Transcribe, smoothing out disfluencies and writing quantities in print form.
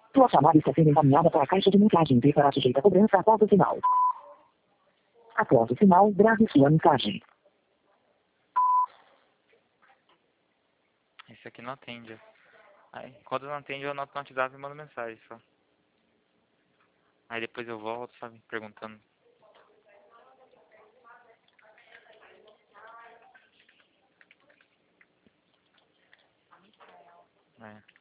Sua chamada está sendo encaminhada para a caixa de mensagem e será sujeita a cobrança após o sinal. Após o sinal, grave sua mensagem. Esse aqui não atende. Aí, quando não atende, eu anoto no WhatsApp e mando mensagem só. Aí depois eu volto, sabe, perguntando. É.